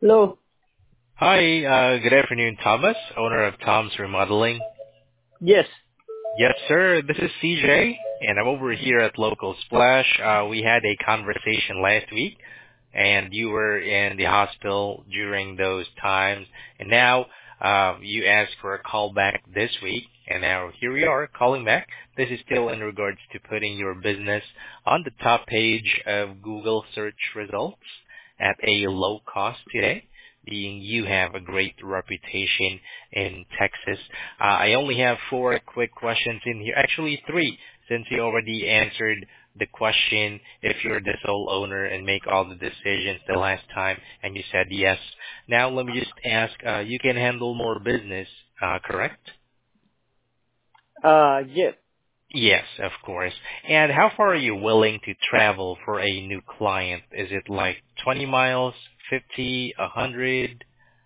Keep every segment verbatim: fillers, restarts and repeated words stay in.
Hello. Hi, uh, good afternoon, Thomas, owner of Tom's Remodeling. Yes. Yes, sir, this is C J, and I'm over here at Local Splash. Uh, we had a conversation last week, and you were in the hospital during those times, and now uh, you asked for a call back this week, and now here we are calling back. This is still in regards to putting your business on the top page of Google search results at a low cost today, being you have a great reputation in Texas. Uh, I only have four quick questions in here. Actually, three, since you already answered the question if you're the sole owner and make all the decisions the last time, and you said yes. Now, let me just ask, uh, you can handle more business, uh, correct? Uh, yes. Yes, of course. And how far are you willing to travel for a new client? Is it like twenty miles, fifty, one hundred?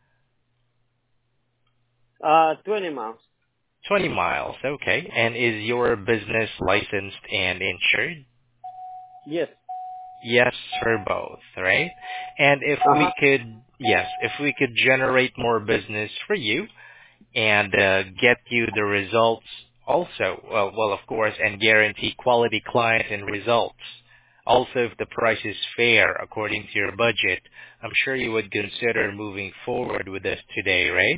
Uh, twenty miles. twenty miles, okay. And is your business licensed and insured? Yes. Yes, for both, right? And if Uh we huh. could, yes, if we could generate more business for you and uh, get you the results also, well, well, of course, and guarantee quality clients and results. Also, if the price is fair according to your budget, I'm sure you would consider moving forward with us today, right?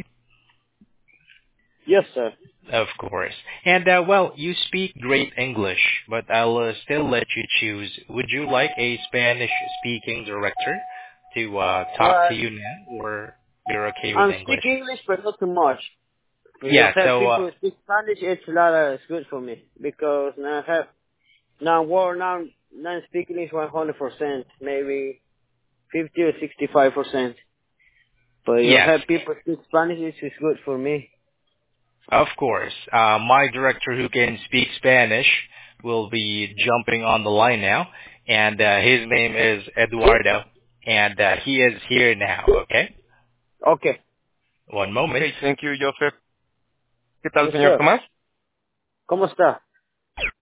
Yes, sir. Of course. And, uh, well, you speak great English, but I'll uh, still let you choose. Would you like a Spanish-speaking director to uh, talk Uh, to you now, or you're okay with I English? speak English, but not too much. When you Yeah, have so, people uh, who speak Spanish, it's a lot. Uh, it's good for me because now I have now war now now I speak English one hundred percent, maybe fifty or sixty five percent. But you yes, have people speak Spanish, it's, it's good for me. of course. Uh, my director who can speak Spanish will be jumping on the line now, and uh, his name is Eduardo, and uh, he is here now, okay? Okay. One moment. Okay, thank you, Joseph. ¿Qué tal, Yes, señor sir. Tomás? ¿Cómo está?